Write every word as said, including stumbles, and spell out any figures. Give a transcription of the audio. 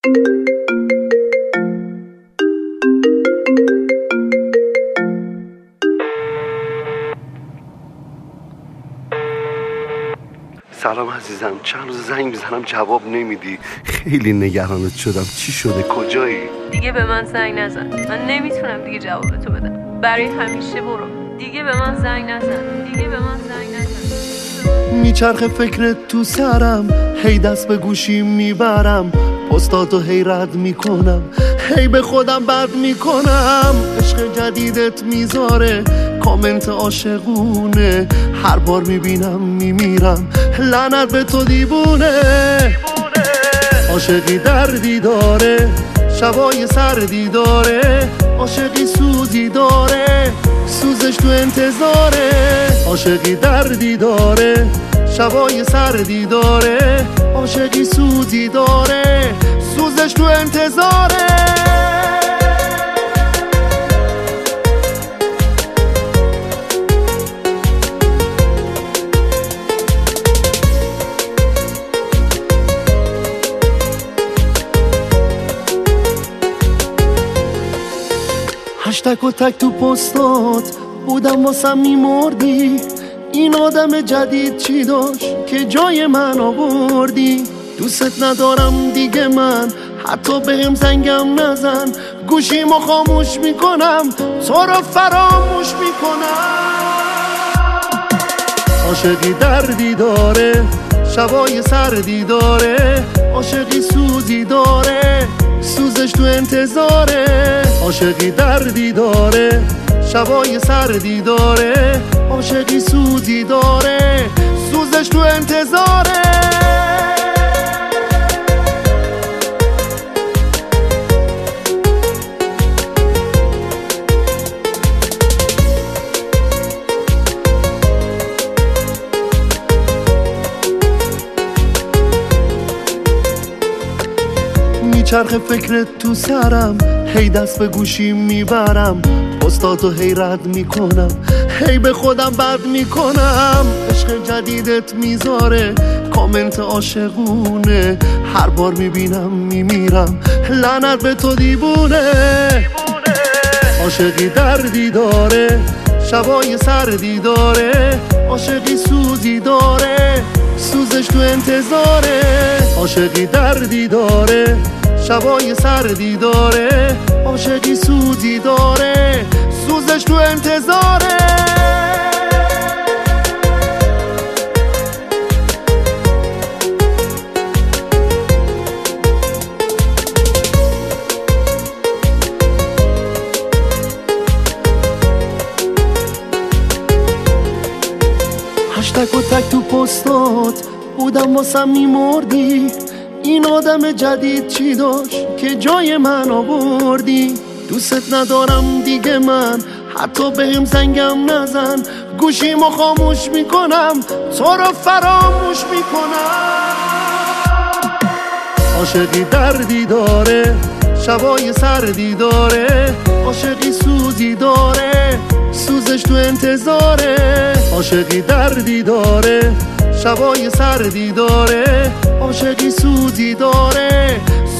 سلام عزیزم، چند روز زنگ میزنم جواب نمیدی. خیلی نگرانت شدم. چی شده؟ کجایی؟ دیگه به من زنگ نزن. من نمیتونم دیگه جواب تو بدم. برای همیشه برو. دیگه به من زنگ نزن. دیگه به من زنگ نزن. میچرخه فکرت تو سرم، هی دست به گوشی میبرم، پستاتو هی رد میکنم، هی به خودم بد میکنم. عشق جدیدت میذاره کامنت عاشقونه، هر بار میبینم میمیرم، لعنت به تو دیوونه. عاشقی دردی داره، شبای سردی داره، عاشقی سوزی داره، سوزش تو انتظاره. عاشقی دردی داره، شبای سردی داره، عاشقی سوزی داره، سوزش تو انتظاره. هشتگ و تک تو پستات بودم واسم میمردی. این آدم جدید چی داشت که جای من آوردی؟ دوست ندارم دیگه من، حتی بهم زنگم نزن، گوشیمو خاموش میکنم، تو رو فراموش میکنم. عاشقی دردی داره، شبای سردی داره، عاشقی سوزی داره، سوزش تو انتظاره. عاشقی دردی داره، شبای سردی داره، عاشقی سوزی داره، سوزش تو انتظاره. میچرخه فکرت تو سرم، هی دست به گوشی میبرم، پستاتو هی رد میکنم، هی به خودم بد میکنم. عشق جدیدت میذاره کامنت عاشقونه، هر بار میبینم میمیرم، لعنت به تو دیوونه. عاشقی دردی داره، شبای سردی داره، عاشقی سوزی داره، سوزش تو انتظاره. عاشقی دردی داره، شبای سردی داره، عاشقی سوزی داره، سوزش تو انتظاره. هشتگ و تک تو پستات بودم واسم میمردی. این آدم جدید چی داشت که جای من آوردی؟ دوست ندارم دیگه من، حتی بهم زنگم نزن، گوشیمو خاموش میکنم، تو رو فراموش میکنم. عاشقی دردی داره، شبای سردی داره، عاشقی سوزی داره، سوزش تو انتظاره. عاشقی دردی داره، شبای سردی داره، عاشقی سوزی داره،